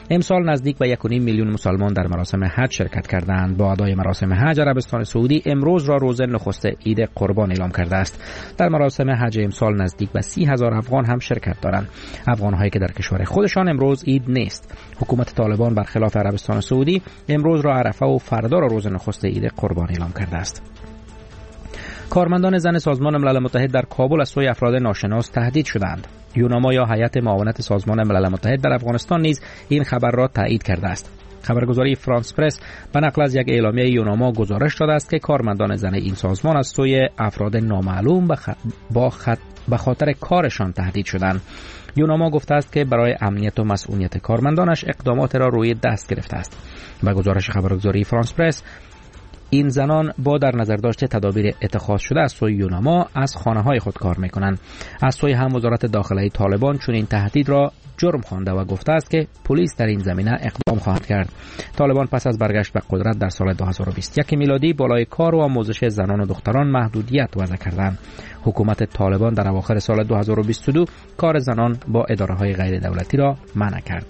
امسال نزدیک به 1.5 میلیون مسلمان در مراسم حج شرکت کردند. با ادای مراسم حج، عربستان سعودی امروز را روز نخست عید قربان اعلام کرده است. در مراسم حج امسال نزدیک به 30,000 افغان هم شرکت دارند. افغان‌هایی که در کشور خودشان امروز عید نیست. حکومت طالبان برخلاف عربستان سعودی امروز را عرفه و فردا را روز نخست عید قربان اعلام کرده است. کارمندان زن سازمان ملل متحد در کابل از سوی افراد ناشناس تهدید شدند. یوناما یا هیئت معاونت سازمان ملل متحد در افغانستان نیز این خبر را تایید کرده است. خبرگزاری فرانس پرس به نقل از یک اعلامیه یوناما گزارش داده است که کارمندان زن این سازمان از سوی افراد نامعلوم به خاطر کارشان تهدید شدند. یوناما گفته است که برای امنیت و مسئولیت کارمندانش اقدامات را روی دست گرفته است. به گزارش خبرگزاری فرانس پرس، این زنان با در نظر داشته تدابیر اتخاذ شده از سوی یوناما از خانه‌های خود کار می‌کنند. از سوی هم وزارت داخله طالبان چون این تهدید را جرم خوانده و گفته است که پلیس در این زمینه اقدام خواهد کرد. طالبان پس از برگشت به قدرت در سال 2021 میلادی بالای کار و آموزش زنان و دختران محدودیت وضع کردند. حکومت طالبان در اواخر سال 2022 کار زنان با اداره‌های غیر دولتی را منع کرد.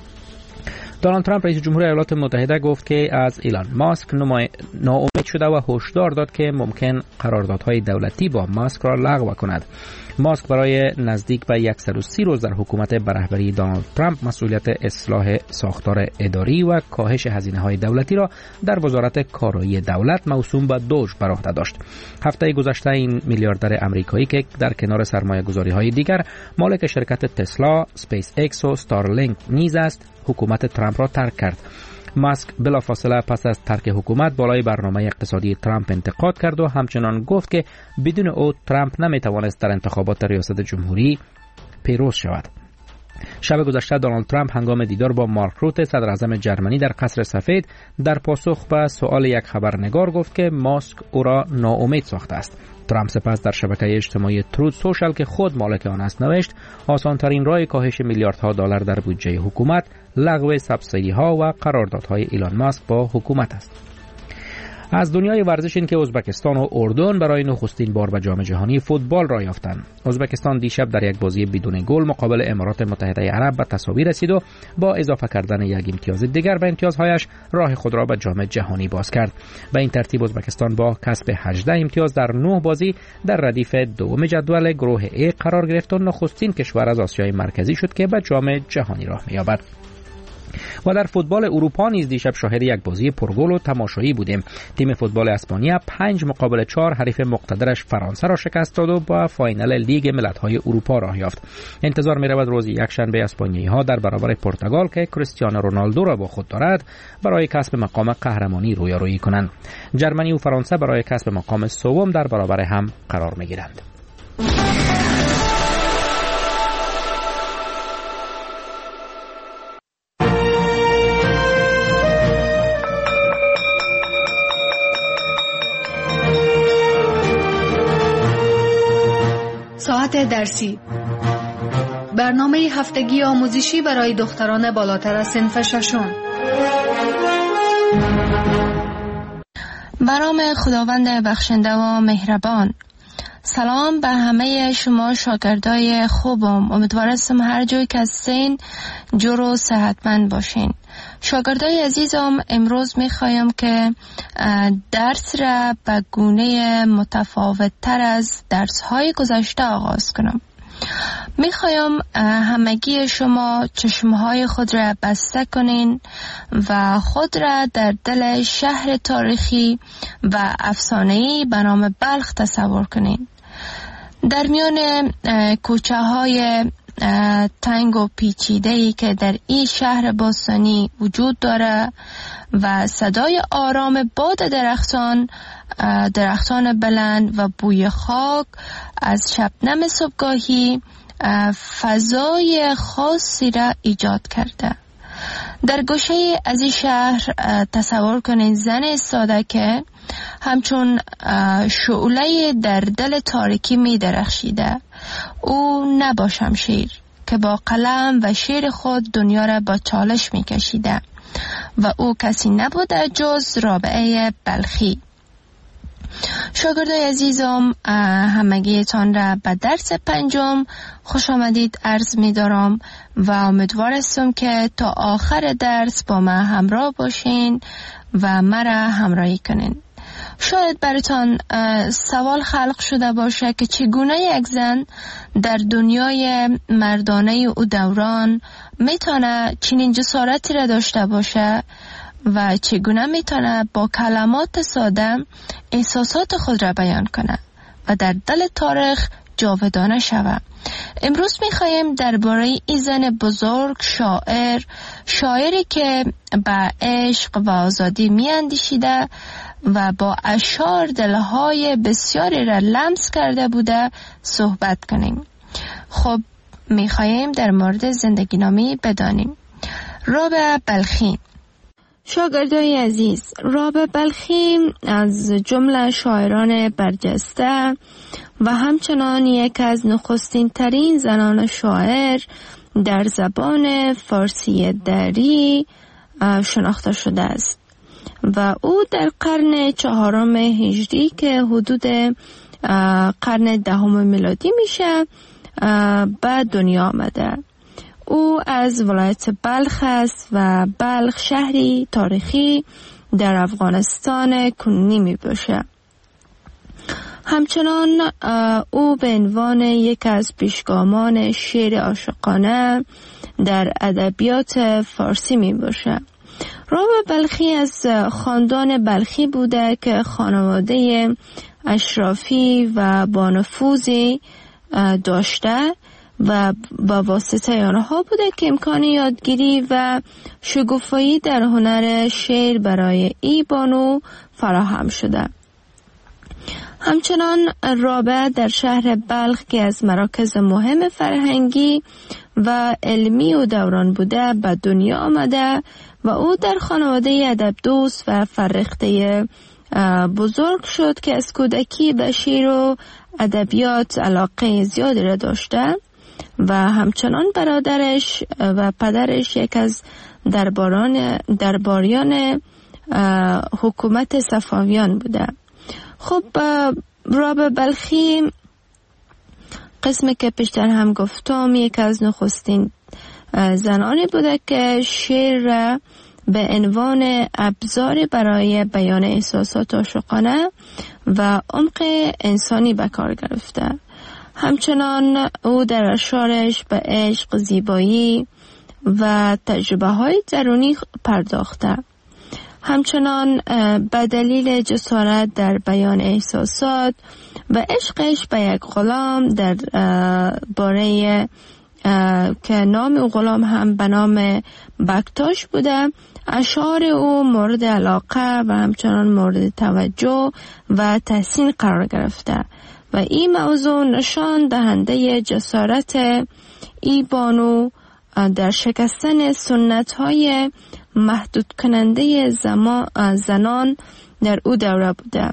دونالد ترامپ رئیس جمهور ایالات متحده گفت که از ایلان ماسک ناامید شده و هشدار داد که ممکن قراردادهای دولتی با ماسک را لغو کند. ماسک برای نزدیک به 130 روز در حکومت به رهبری دونالد ترامپ مسئولیت اصلاح ساختار اداری و کاهش هزینه‌های دولتی را در وزارت کارایی دولت موسوم به دوج بر عهده داشت. هفته گذشته این میلیاردر آمریکایی که در کنار سرمایه‌گذاری‌های دیگر مالک شرکت تسلا، اسپیس ایکس و استارلینک نیز است، حکومت ترامپ را ترک کرد. ماسک بلافاصله پس از ترک حکومت بالای برنامه اقتصادی ترامپ انتقاد کرد و همچنان گفت که بدون او ترامپ نمیتوانست در انتخابات ریاست جمهوری پیروز شود. شب گذشته دونالد ترامپ هنگام دیدار با مارک روته صدر اعظم جرمنی در قصر سفید در پاسخ به سؤال یک خبرنگار گفت که ماسک او را ناامید ساخته است. ترامپ سپس در شبکه اجتماعی ترود سوشال که خود مالک آن است نوشت آسان‌ترین راه کاهش میلیاردها دلار در بودجه حکومت لغو سابسیدی ها و قراردادهای ایلان ماسک با حکومت است. از دنیای ورزش این که ازبکستان و اردن برای نخستین بار به جام جهانی فوتبال را یافتند. ازبکستان دیشب در یک بازی بدون گل مقابل امارات متحده عرب به تساوی رسید و با اضافه کردن یک امتیاز دیگر به امتیازهایش راه خود را به جام جهانی باز کرد. به این ترتیب ازبکستان با کسب 18 امتیاز در 9 بازی در ردیف دوم جدول گروه A قرار گرفت و نخستین کشور از آسیای مرکزی شد که به جام جهانی راه می‌یابد. و در فوتبال اروپا نیز دیشب شاهد یک بازی پرگل و تماشایی بودیم. تیم فوتبال اسپانیا 5-4 حریف مقتدرش فرانسه را شکست داد و با فاینال لیگ ملت‌های اروپا راه یافت. انتظار می‌رود روز یکشنبه اسپانیایی‌ها در برابر پرتغال که کریستیانو رونالدو را با خود دارد برای کسب مقام قهرمانی رویارویی کنند. جرمنی و فرانسه برای کسب مقام سوم در برابر هم قرار می‌گیرند. ساعت درسی، برنامه هفتگی آموزشی برای دختران بالاتر از صنف ششم. به نام خداوند بخشنده و مهربان. سلام به همه شما شاگردای خوبم. امیدوارم هر جای که هستین جور و صحتمند باشین. شاگردای عزیزم، امروز میخوایم که درس را به گونه متفاوت تر از درس‌های گذشته آغاز کنم. میخوایم همگی شما چشمهای خود را بسته کنین و خود را در دل شهر تاریخی و افسانه‌ای به نام بلخ تصور کنین. در میان کوچه های تنگ و پیچیده‌ای که در این شهر باستانی وجود داره و صدای آرام باد درختان بلند و بوی خاک از شبنم صبحگاهی فضای خاصی را ایجاد کرده. در گوشه از این شهر تصور کنید زن ایستاده که همچون شعله در دل تاریکی می درخشیده. او نه با شمشیر که با قلم و شعر خود دنیا را با چالش می کشیده و او کسی نبوده جز رابعه بلخی. شاگردای عزیزم، همگیتان را به درس 5 خوش آمدید عرض می دارم و امیدوار هستم که تا آخر درس با من همراه باشین و مرا همراهی کنین. شاید براتان سوال خلق شده باشه که چگونه یک زن در دنیای مردانه او دوران میتونه چنین جسارتی را داشته باشه و چگونه میتونه با کلمات ساده احساسات خود را بیان کنه و در دل تاریخ جاودانه شود. امروز میخوایم درباره این زن بزرگ، شاعری که به عشق و آزادی میاندیشیده و با اشعار دلهای بسیاری را لمس کرده بوده صحبت کنیم. خب میخوایم در مورد زندگی نامی بدانیم. رابعه بلخی. شاگردای عزیز، رابعه بلخی از جمله شاعران برجسته و همچنان یک از نخستین ترین زنان شاعر در زبان فارسی دری شناخته شده است و او در قرن 4 هجری که حدود قرن 10 میلادی میشه به دنیا آمده. او از ولایت بلخ است و بلخ شهری تاریخی در افغانستان کنونی می باشه. همچنان او به عنوان یک از پیشگامان شعر عاشقانه در ادبیات فارسی می باشه. رابعه بلخی از خاندان بلخی بوده که خانواده اشرافی و با نفوذی داشته و با واسطه آنها بوده که امکان یادگیری و شگوفایی در هنر شعر برای ای بانو فراهم شده. همچنان رابعه در شهر بلخ که از مراکز مهم فرهنگی و علمی و دوران بوده به دنیا آمده و او در خانواده ادب دوست و فرهیخته بزرگ شد که از کودکی به شعر و ادبیات علاقه زیادی را داشته و همچنان برادرش و پدرش یک از درباریان حکومت صفویان بوده. خب رابعه بلخی قسمی که پیشتر هم گفتم یک از نخستین زنانی بوده که شعر را به عنوان ابزاری برای بیان احساسات عاشقانه و عمق انسانی به کار گرفته. همچنان او در اشعارش به عشق، زیبایی و تجربه های درونی پرداخته. همچنان به دلیل جسارت در بیان احساسات و عشقش به یک غلام در باره که نام او غلام هم به نام بکتاش بوده، اشعار او مورد علاقه و همچنان مورد توجه و تحسین قرار گرفته و این موضوع نشان دهنده جسارت ای بانو در شکستن سنت های محدود کننده زنان در او دوره بوده.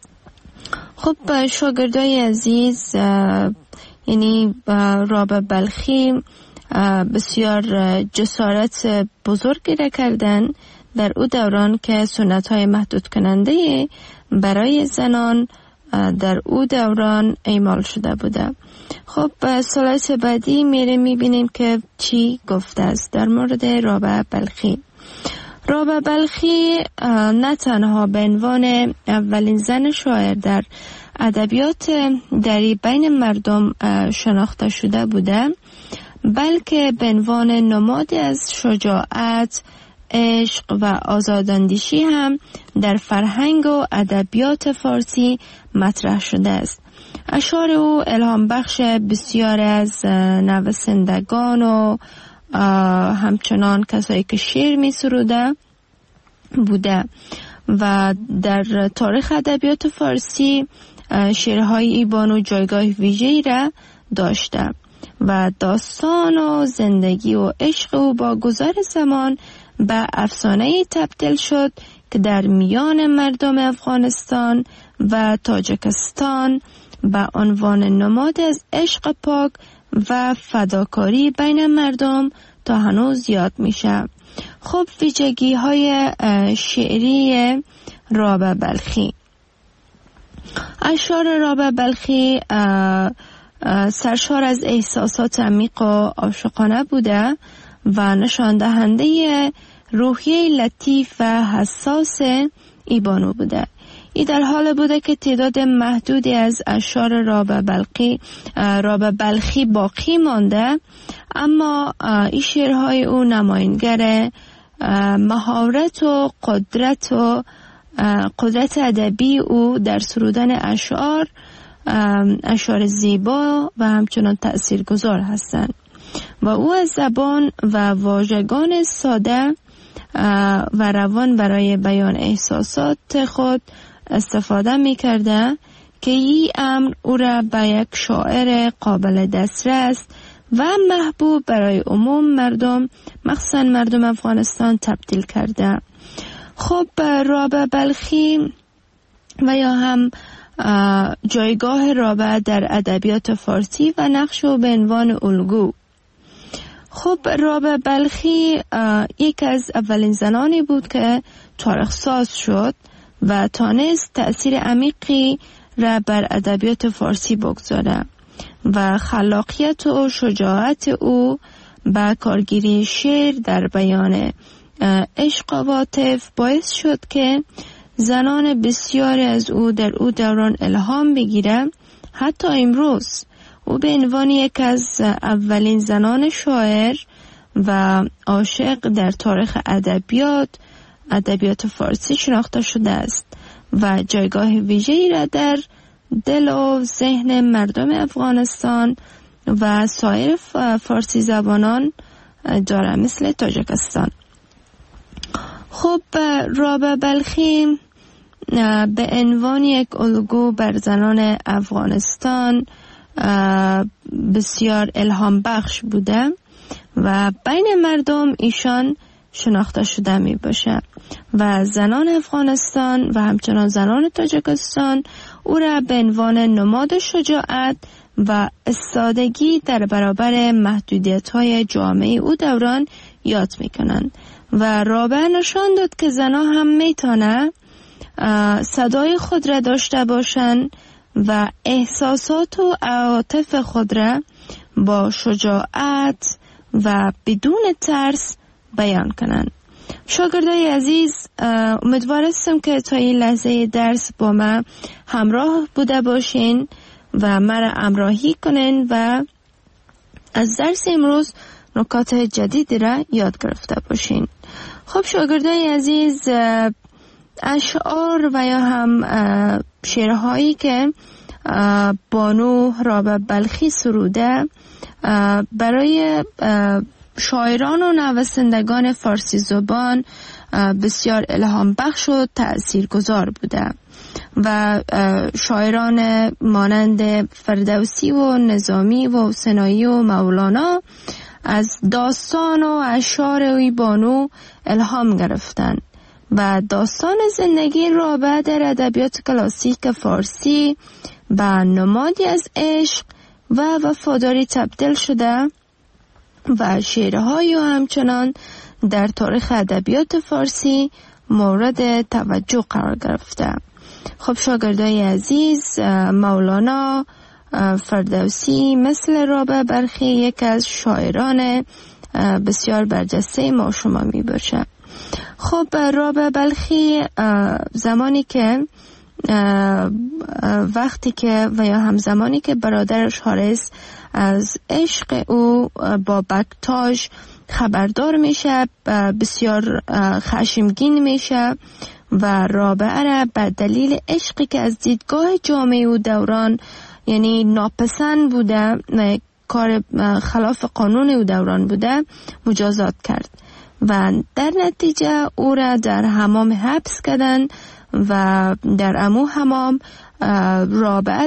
خب شاگردای عزیز، یعنی رابعه بلخی بسیار جسارت بزرگی را کردن در او دوران که سنت های محدود کننده برای زنان در او دوران اعمال شده بوده. خب سلایت بعدی میبینیم که چی گفته است در مورد رابعه بلخی. رابعه بلخی نه تنها به عنوان اولین زن شاعر در ادبیات دری بین مردم شناخته شده بوده، بلکه به عنوان نمادی از شجاعت، عشق و آزاداندیشی هم در فرهنگ و ادبیات فارسی مطرح شده است. اشعار او الهام بخش بسیار از نویسندگان و همچنان کسایی که شعر می سروده بوده و در تاریخ ادبیات فارسی شعرهای ای بانو جایگاه ویژه‌ای را داشته و داستان و زندگی و عشق او با گذر زمان به افسانه‌ای تبدیل شد که در میان مردم افغانستان و تاجیکستان به عنوان نماد از عشق پاک و فداکاری بین مردم تا هنوز یاد میشه. خب ویژگی های شعری رابعه بلخی. اشعار رابع بلخی سرشار از احساسات عمیق و عاشقانه بوده و نشان دهنده روحیه لطیف و حساس ای بانو بوده. ای در حال بوده که تعداد محدودی از اشعار رابع بلخی باقی مانده، اما این شعرهای او نمایانگر مهارت و قدرت ادبی او در سرودن اشعار زیبا و همچنان تأثیرگذار هستند و او از زبان و واژگان ساده و روان برای بیان احساسات خود استفاده می کرده که این امر او را به یک شاعر قابل دسترس و محبوب برای عموم مردم، مخصوصا مردم افغانستان، تبدیل کرده. خب رابع بلخی و یا هم جایگاه رابع در ادبیات فارسی و نقش او به عنوان الگو. خب رابع بلخی یک از اولین زنانی بود که تاریخ ساز شد و تانست تأثیر عمیقی را بر ادبیات فارسی بگذاره و خلاقیت و شجاعت او با کارگیری شعر در بیان عشق و عاطفه باعث شد که زنان بسیاری از او در او دوران الهام بگیره. حتی امروز او به عنوان یک از اولین زنان شاعر و عاشق در تاریخ ادبیات فارسی شناخته شده است و جایگاه ویژه‌ای را در دل و ذهن مردم افغانستان و سایر فارسی زبانان داره، مثل تاجیکستان. خب رابع بلخی به عنوان یک الگو بر زنان افغانستان بسیار الهام بخش بوده و بین مردم ایشان شناخته شده می باشه و زنان افغانستان و همچنان زنان تاجیکستان او را به عنوان نماد شجاعت و استادگی در برابر محدودیت‌های جامعه او دوران یاد می‌کنند و رابع نشان داد که زنان هم میتونه صدای خود را داشته باشند و احساسات و عواطف خود را با شجاعت و بدون ترس بیان کنند. شاگردای عزیز، امیدوار هستم که تا این لحظه درس با من همراه بوده باشین و مرا همراهی کنین و از درس امروز نکات جدیدی را یاد گرفته باشین. خب شاگردای عزیز، اشعار و یا هم شعرهایی که بانو رابع بلخی سروده برای شاعران و نویسندگان فارسی زبان بسیار الهام بخش و تأثیرگذار بوده و شاعران مانند فردوسی و نظامی و سنایی و مولانا از داستان و اشعار وی بانو الهام گرفتند و داستان زندگی رابع در ادبیات کلاسیک فارسی به نمادی از عشق و وفاداری تبدیل شده و شعرهای و همچنان در تاریخ ادبیات فارسی مورد توجه قرار گرفته. خب شاگردای عزیز، مولانا، فردوسی مثل رابع بلخی یک از شاعران بسیار برجسته ما شما می باشه. خب رابع بلخی زمانی که وقتی که و یا همزمانی که برادرش حارس از عشق او با بکتاژ خبردار میشه، بسیار خشمگین میشه و رابعه را به دلیل عشقی که از دیدگاه جامعه او دوران یعنی ناپسند بوده، کار خلاف قانون او دوران بوده، مجازات کرد و در نتیجه او را در حمام حبس کردن و در امو حمام رابعه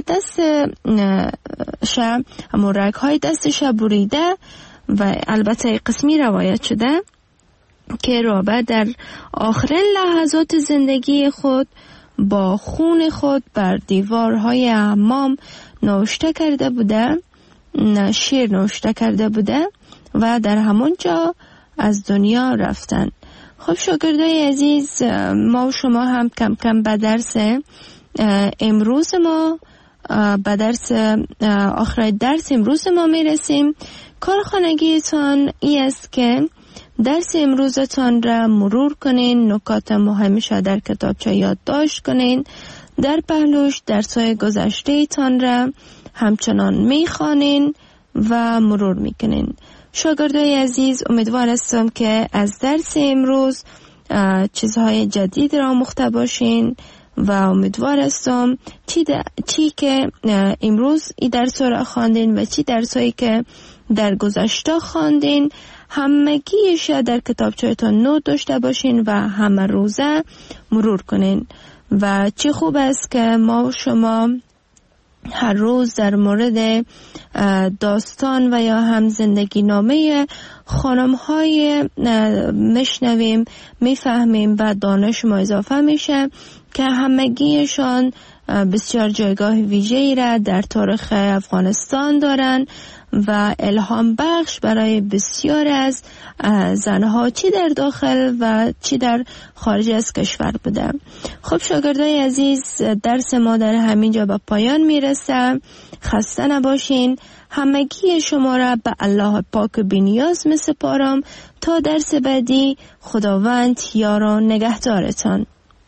همون رگ‌های دستش بریده و البته قسمی روایت شده که رابعه در آخرین لحظات زندگی خود با خون خود بر دیوارهای حمام نوشته کرده بوده، شعر نوشته کرده بوده و در همون جا از دنیا رفتن. خب شاگردای عزیز، ما و شما هم کم کم به درس امروز ما به درس آخر درس امروز ما میرسیم. کارخانگیتان ای است که درس امروزتان را مرور کنین، نکات مهمش در کتابچه یادداشت کنین، در پهلوش درس‌های گذشته تان را همچنان میخوانین و مرور میکنین. شاگردای عزیز، امیدوار هستم که از درس امروز چیزهای جدید را آموخته باشین و امیدوار هستم چی که امروز این درس را خواندین و چی درسایی که در گذشته خواندین همگیش در کتابچه‌تان نوت داشته باشین و همه روزه مرور کنین. و چه خوب است که ما و شما هر روز در مورد داستان و یا هم زندگی نامه خانم های میشنویم، میفهمیم و دانش ما اضافه میشه که همگیشان بسیار جایگاه ویژه‌ای را در تاریخ افغانستان دارن و الهام بخش برای بسیار از زنها چی در داخل و چی در خارج از کشور بوده. خب شاگردای عزیز، درس ما در همین جا به پایان میرسه. خسته نباشین. همگی شما را به الله پاک بی‌نیاز میسپارم تا درس بعدی. خداوند یار و نگهدارتان.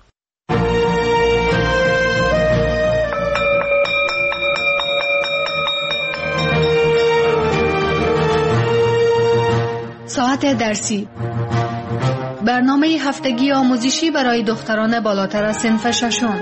ساعت درسی، برنامه هفتگی آموزشی برای دختران بالاتر از صنف ششم.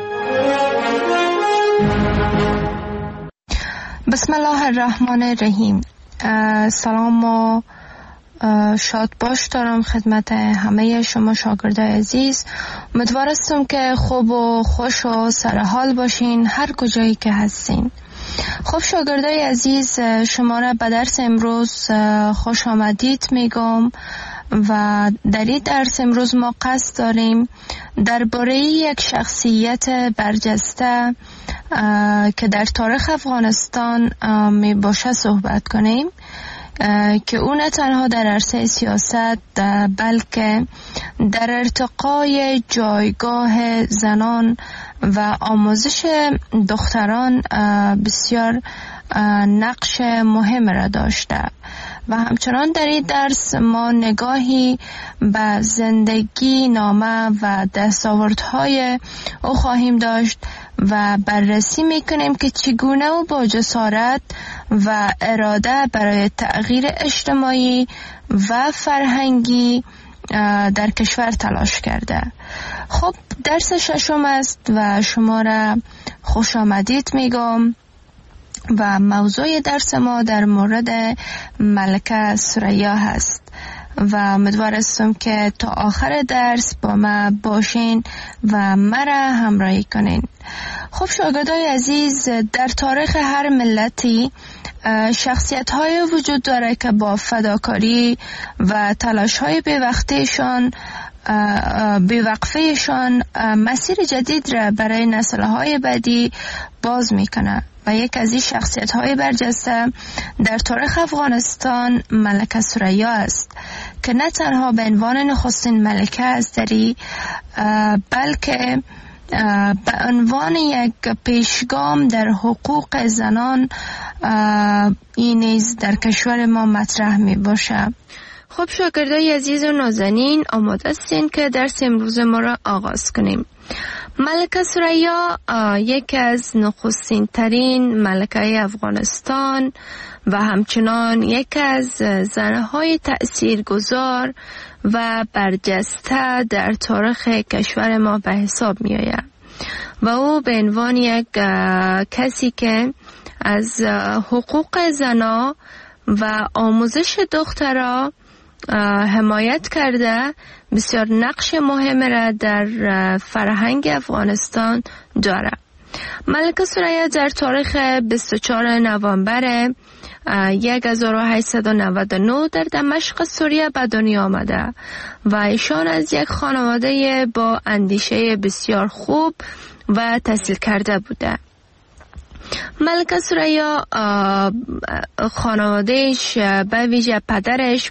بسم الله الرحمن الرحیم. سلام و شاد باش دارم خدمت همه شما شاگردای عزیز. امیدوار هستم که خوب و خوش و سرحال باشین هر کجایی که هستین. خب شاگردای عزیز، شما را به درس امروز خوش آمدید میگم و در این درس امروز ما قصد داریم درباره یک شخصیت برجسته که در تاریخ افغانستان می باشه صحبت کنیم که او نه تنها در عرصه سیاست بلکه در ارتقای جایگاه زنان و آموزش دختران بسیار نقش مهم را داشته و همچنان در این درس ما نگاهی به زندگی نامه و دستاوردهای او خواهیم داشت و بررسی میکنیم که چگونه او با جسارت و اراده برای تغییر اجتماعی و فرهنگی در کشور تلاش کرده. خب درس ششم است و شما را خوش آمدید میگم و موضوع درس ما در مورد ملکه ثریا هست و امیدوار هستم که تا آخر درس با ما باشین و مرا همراهی کنین. خب شاگردای عزیز، در تاریخ هر ملتی شخصیت های وجود داره که با فداکاری و تلاش های بیوقفهشان مسیر جدید را برای نسل های بعدی باز میکنه و یک از این شخصیت های برجسته در تاریخ افغانستان ملکه ثریا است که نه تنها به عنوان نخستین ملکه ازدری بلکه به عنوان یک پیشگام در حقوق زنان این نیز در کشور ما مطرح می باشه. خب شاگردای عزیز و نازنین، آماده هستین که درس امروز ما را آغاز کنیم. ملکه ثریا یکی از نخستین ترین ملکه افغانستان و همچنان یکی از زنهای تأثیرگذار و برجسته در تاریخ کشور ما به حساب می آید و او به عنوان یک کسی که از حقوق زنا و آموزش دخترها حمایت کرده بسیار نقش مهم را در فرهنگ افغانستان داره. ملکه ثریا در تاریخ 24 نوامبر 1899 در دمشق سوریه به دنیا آمده و ایشان از یک خانواده با اندیشه بسیار خوب و تحصیل کرده بوده. ملکه ثریا خانوادهش به ویژه پدرش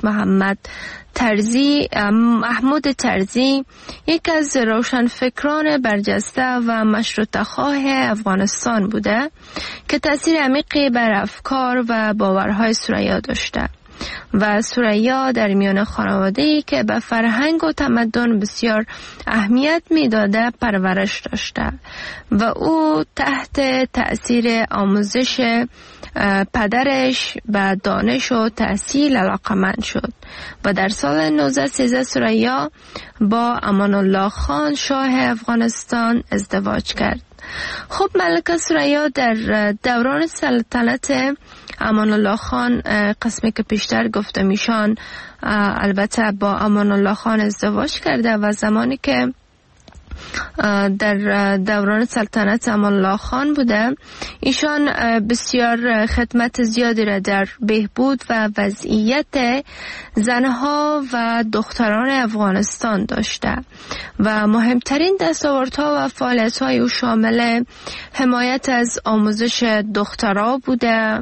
محمود طرزی یک از روشنفکران برجسته و مشروطه‌خواه افغانستان بوده که تأثیر عمیقی بر افکار و باورهای ثریا داشته و ثریا در میان خانواده‌ای که به فرهنگ و تمدن بسیار اهمیت می‌داده پرورش داشته و او تحت تأثیر آموزش پدرش به دانش و تحصیل علاقمند شد و در سال 1913 ثریا با امان الله خان شاه افغانستان ازدواج کرد. خب ملکه ثریا در دوران سلطنت امان الله خان، قسمی که پیشتر گفته میشان، البته با امان الله خان ازدواج کرده و زمانی که در دوران سلطنت امان الله خان بوده، ایشان بسیار خدمت زیادی را در بهبود و وضعیت زنها و دختران افغانستان داشته و مهمترین دستاوردها و فعالیت‌های او شامل حمایت از آموزش دخترها بوده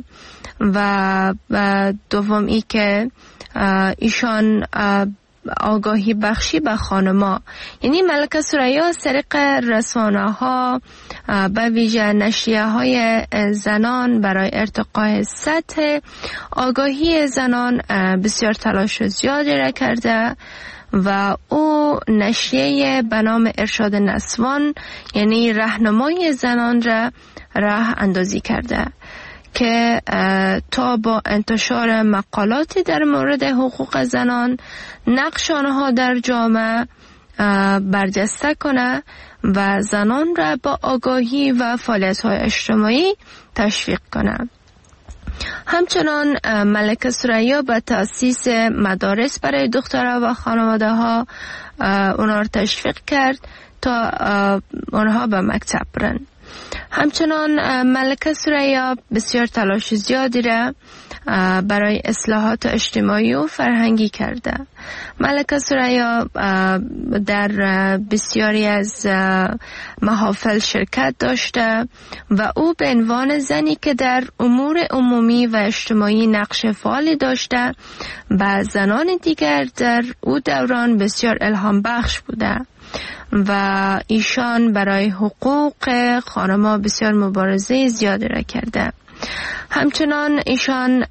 و دوم ای که ایشان آگاهی بخشی به خانما، یعنی ملکه ثریا از طریق رسانه ها به ویژه نشریه های زنان برای ارتقاء سطح آگاهی زنان بسیار تلاش زیادی را کرده و او نشریه به نام ارشاد نسوان، یعنی راهنمای زنان را راه اندازی کرده که تا با انتشار مقالاتی در مورد حقوق زنان نقش آنها در جامعه برجسته کنه و زنان را با آگاهی و فعالیت‌های اجتماعی تشویق کنه. همچنان ملکه ثریا به تأسیس مدارس برای دخترها و خانواده ها اونها را تشویق کرد تا اونها به مکتب برن. همچنان ملکه ثریا بسیار تلاش زیادی را برای اصلاحات اجتماعی و فرهنگی کرده. ملکه ثریا در بسیاری از محافل شرکت داشته و او به عنوان زنی که در امور عمومی و اجتماعی نقش فعالی داشته و زنان دیگر در او دوران بسیار الهام بخش بوده و ایشان برای حقوق خانم‌ها بسیار مبارزه زیادی را کرده. همچنان ایشان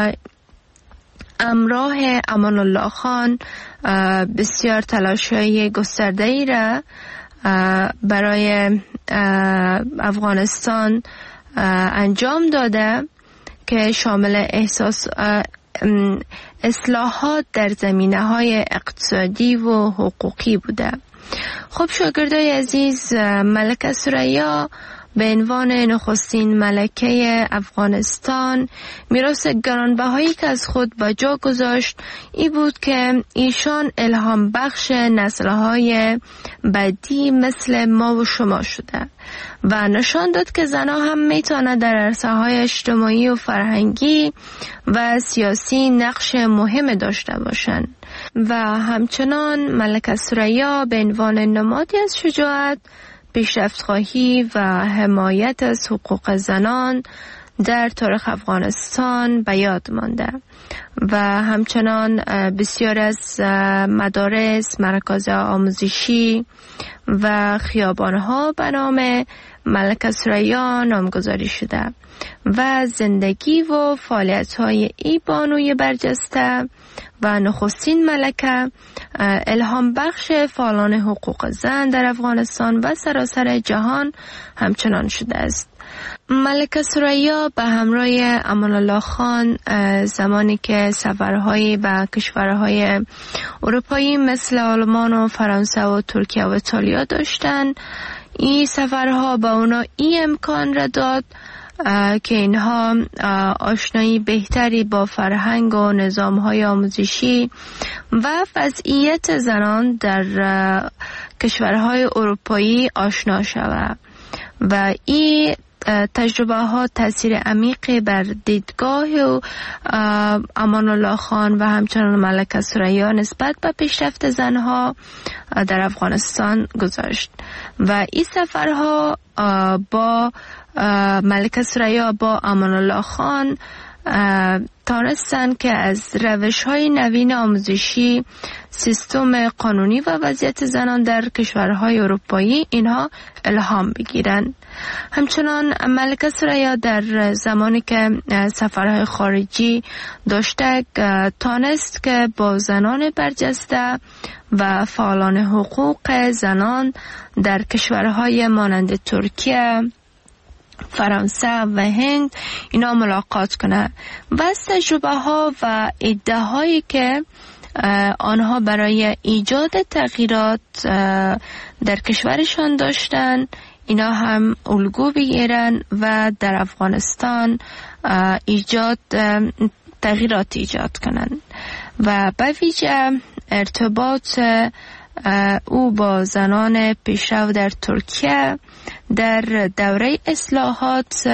همراه امان الله خان بسیار تلاش‌های گسترده‌ای را برای افغانستان انجام داده که شامل اصلاحات در زمینه‌های اقتصادی و حقوقی بوده. خب شاگردای عزیز، ملکه ثریا به عنوان نخستین ملکه افغانستان میراث گرانبهایی که از خود به جا گذاشت ای بود که ایشان الهام بخش نسل‌های بعدی مثل ما و شما شده و نشان داد که زنها هم میتونه در عرصه‌های اجتماعی و فرهنگی و سیاسی نقش مهم داشته باشند و همچنان ملکه ثریا به عنوان نمادی از شجاعت، پیشرفت‌خواهی و حمایت از حقوق زنان در تاریخ افغانستان به یاد مانده و همچنان بسیار از مدارس، مراکز آموزشی و خیابان‌ها به نام ملکه ثریا نامگذاری شده و زندگی و فعالیت‌های ای بانوی برجسته و نخستین ملکه الهام بخش فعالان حقوق زن در افغانستان و سراسر جهان همچنان شده است. ملکه ثریا به همراه امان الله خان زمانی که سفرهایی به کشورهای اروپایی مثل آلمان و فرانسه و ترکیه و ایتالیا داشتند، این سفرها به اونا این امکان را داد که اینها آشنایی بهتری با فرهنگ و نظام‌های آموزشی و وضعیت زنان در کشورهای اروپایی آشنا شود و این تجربه ها تاثیر عمیقی بر دیدگاه و امان الله خان و همچنان ملکه ثریا نسبت به پیشرفت زنها در افغانستان گذاشت و این سفرها با ملکه ثریا با امان الله خان تانستن که از روش‌های نوین آموزشی، سیستم قانونی و وضعیت زنان در کشورهای اروپایی اینها الهام بگیرن. همچنان ملکه ثریا در زمانی که سفرهای خارجی داشته تانست که با زنان برجسته و فعالان حقوق زنان در کشورهای مانند ترکیه، فرانسه و هند اینا ملاقات کنه و از تجربه ها و ایده هایی که آنها برای ایجاد تغییرات در کشورشان داشتن اینا هم الگو بگیرن و در افغانستان تغییرات ایجاد کنن. و به ویژه ارتباط او با زنان پیشرو در ترکیه در دوره اصلاحات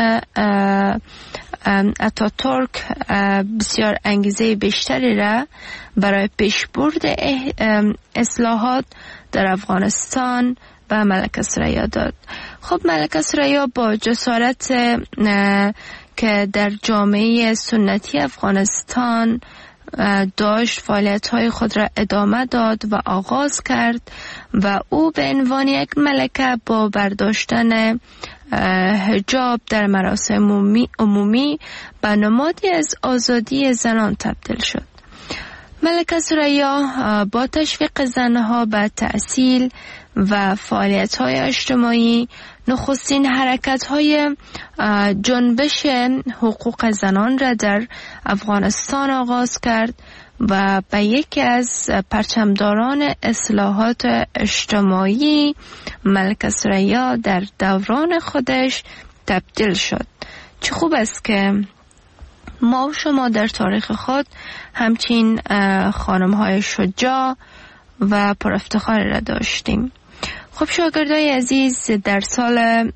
اتاتورک بسیار انگیزه بیشتری را برای پیشبرد اصلاحات در افغانستان و ملکه ثریا داد. خب ملکه ثریا با جسارت که در جامعه سنتی افغانستان داشت فعالیت‌های خود را ادامه داد و آغاز کرد و او به عنوان یک ملکه با برداشتن حجاب در مراسم عمومی به نمادی از آزادی زنان تبدیل شد. ملکه ثریا با تشویق زنها به تحصیل و فعالیت‌های اجتماعی نخستین حرکت‌های جنبش حقوق زنان را در افغانستان آغاز کرد و به یکی از پرچمداران اصلاحات اجتماعی ملکه ثریا در دوران خودش تبدیل شد. چه خوب است که ما و شما در تاریخ خود همچین خانم‌های شجاع و پرافتخاری را داشتیم. خب شاگردای عزیز، در سال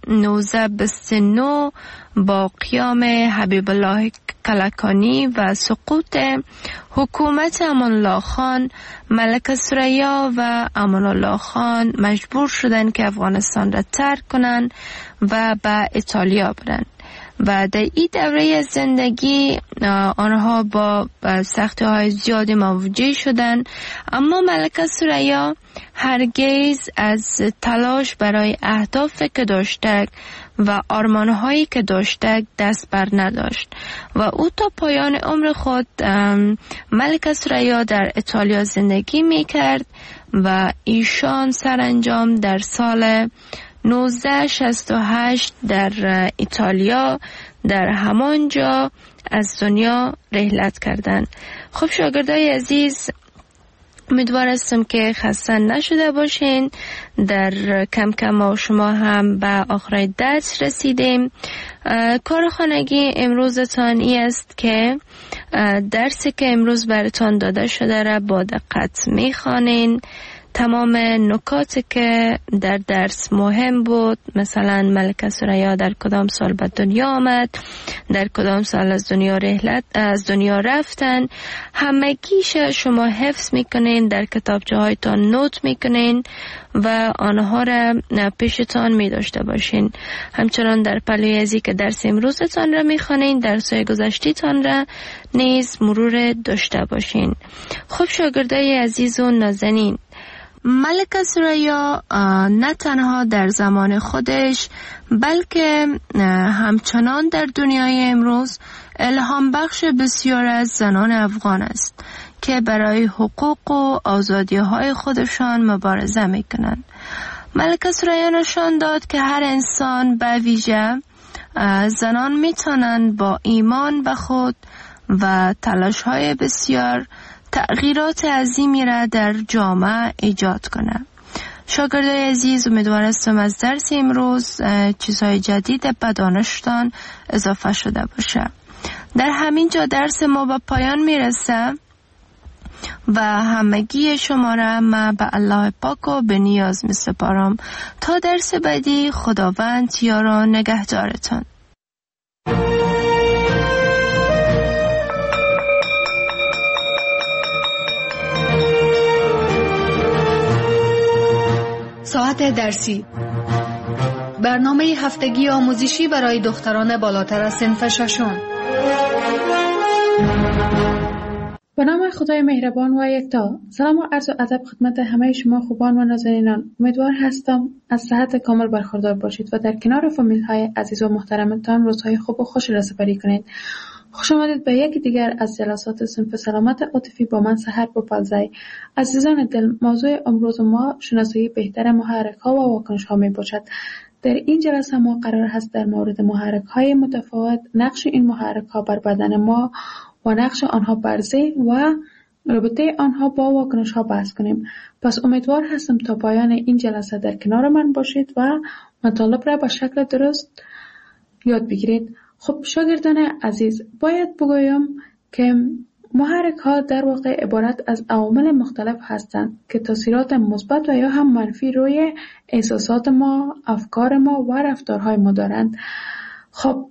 1929 با قیام حبیب الله کلکانی و سقوط حکومت امان الله خان، ملکه ثریا و امان الله خان مجبور شدند که افغانستان را ترک کنند و به ایتالیا برند و در این دوره زندگی آنها با سختی‌های زیادی مواجه شدند، اما ملکه ثریا هرگز از تلاش برای اهدافی که داشته و آرمان‌هایی که داشته دست بر نداشت و او تا پایان عمر خود ملکه ثریا در ایتالیا زندگی می‌کرد و ایشان سرانجام در سال 1968 در ایتالیا در همانجا از دنیا رحلت کردند. خب شاگردای عزیز، امیدوار هستم که خسته نشده باشین. در کم کم ما شما هم به آخر درس رسیدیم. کار خانگی امروزتان ای است که درسی که امروز براتان داده شده را با دقت میخوانین. تمام نکاتی که در درس مهم بود، مثلا ملکه ثریا در کدام سال به دنیا آمد، در کدام سال از دنیا رفتن، همگیش شما حفظ میکنین، در کتابچه هایتان نوت میکنین و آنها را پیشتان می داشته باشین. همچنان در پلوی ازی که درس امروزتان را میخوانین، درس‌های گذشتیتان را نیز مرور داشته باشین. خب شاگردای عزیز و نازنین، ملکه ثریا نه تنها در زمان خودش بلکه همچنان در دنیای امروز الهام بخش بسیار از زنان افغان است که برای حقوق و آزادی های خودشان مبارزه می کنند. ملکه ثریا نشان داد که هر انسان به ویژه زنان می توانند با ایمان به خود و تلاش های بسیار تغییرات عظیمی را در جامعه ایجاد کنه. شاگردای عزیز، امیدوار هستم از درس امروز چیزهای جدید به دانشتان اضافه شده باشه. در همین جا درس ما به پایان میرسه و همگی شما را من به الله پاک و به نیاز میسپارم. تا درس بعدی، خداوند یار و نگهدارتان. ساعت درسی برنامه هفتگی آموزشی برای دختران بالاتر از صنف ششم. به نام خدای مهربان و یکتا. سلام و عرض ادب خدمت همه شما خوبان و نازنینان. امیدوار هستم از صحت کامل برخوردار باشید و در کنار فامیل های عزیز و محترمتان روزهای خوب و خوش را سپری کنید. خوش آمدید به یکی دیگر از جلسات صنف سلامت عاطفی با من سحر بوپلزی. عزیزان دل، موضوع امروز ما شناسایی بهتر محرک ها و واکنش ها می باشد. در این جلسه ما قرار هست در مورد محرک های متفاوت، نقش این محرک ها بر بدن ما و نقش آنها بر ذهن و رابطه آنها با واکنش ها بحث کنیم. پس امیدوار هستم تا پایان این جلسه در کنار من باشید و مطالب را به شکل درست یاد بگیرید. خب شاگردان عزیز، باید بگویم که محرک ها در واقع عبارت از عوامل مختلف هستند که تاثیرات مثبت و یا هم منفی روی احساسات ما، افکار ما و رفتارهای ما دارند. خب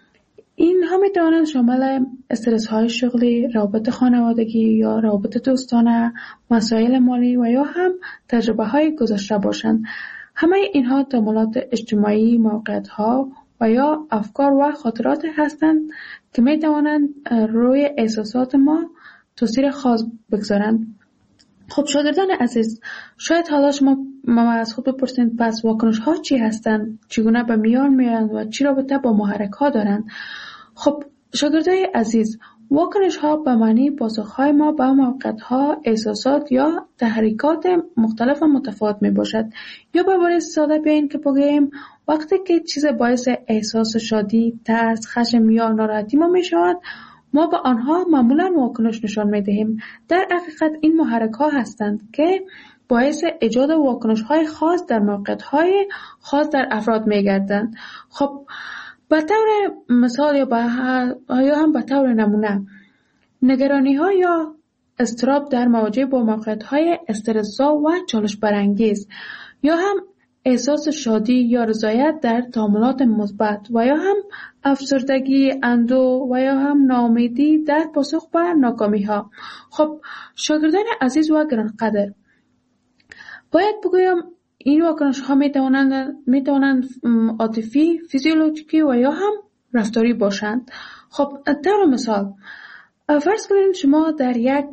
اینها می توانند شامل استرس های شغلی، روابط خانوادگی یا روابط دوستانه، مسائل مالی و یا هم تجربه های گذشته باشند. همه اینها تمایلات اجتماعی، موقعیت ها و یا افکار و خاطرات هستند که می توانند روی احساسات ما تاثیر خاص بگذارند. خب شاگردان عزیز، شاید حالا شما از خود بپرسید پس واکنش ها چی هستند؟ چگونه به میان میآیند و چی رابطه با محرک ها دارند؟ خب شاگردای عزیز، واکنش ها به معنی پاسخ های ما به موقعیت ها، احساسات یا تحریکات مختلف و متفاوت می باشد. یا به عبارت ساده بیاین که بگوییم وقتی که چیز باعث احساس شادی، ترس، خشم یا ناراحتی ما می شود، ما به آنها معمولا واکنش نشان می دهیم. در حقیقت این محرک ها هستند که باعث ایجاد واکنش های خاص در موقعیت های خاص در افراد می گردند. خب به طور مثال یا هم به طور نمونه، نگرانی ها یا اضطراب در مواجهه با موقعیت های استرس‌زا و چالش برانگیز، یا هم احساس شادی یا رضایت در تعاملات مثبت و یا هم افسردگی، اندوه و یا هم ناامیدی در پاسخ به ناکامی ها. خب شاگردان عزیز و گرانقدر، باید بگویم این واکنش ها می توانند عاطفی، فیزیولوژیکی و یا هم رفتاری باشند. خب در مثال فرض کنید شما در یک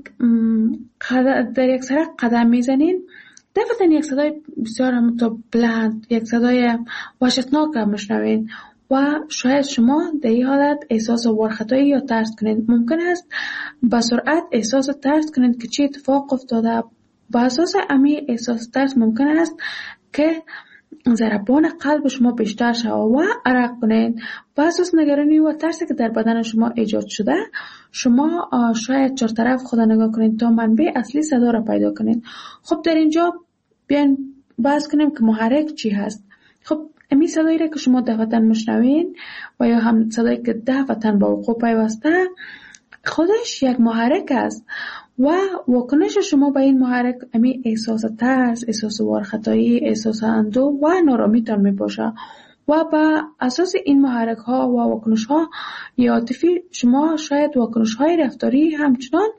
سرک قدم میزنین، دفعتا یک صدای بسیار بلند، یک صدای وحشتناک میشنوین و شاید شما در این حالت احساس ورختایی یا ترس کنید. ممکن است به سرعت احساس ترس کنید که چه اتفاق افتاده. با اساس امی احساس ترس ممکن است که ضربان قلب شما بیشتر شود و عرق کنید. با اساس نگرانی و ترسی که در بدن شما ایجاد شده، شما شاید چهار طرف خود نگاه کنید تا منبع اصلی صدا را پیدا کنید. خب در اینجا بیاین بحث کنیم که محرک چی هست. خب امی صدایی را که شما دفعتاً میشنوین و یا هم صدایی که دفعتاً با وقوع پیوسته، خودش یک محرک است و واکنش شما به این محرک امی احساس ترس، احساس وارخطایی، احساس اندوه و نارامیتان می باشه و با اساس این محرک ها و واکنش ها عاطفی شما شاید واکنش های رفتاری همچنان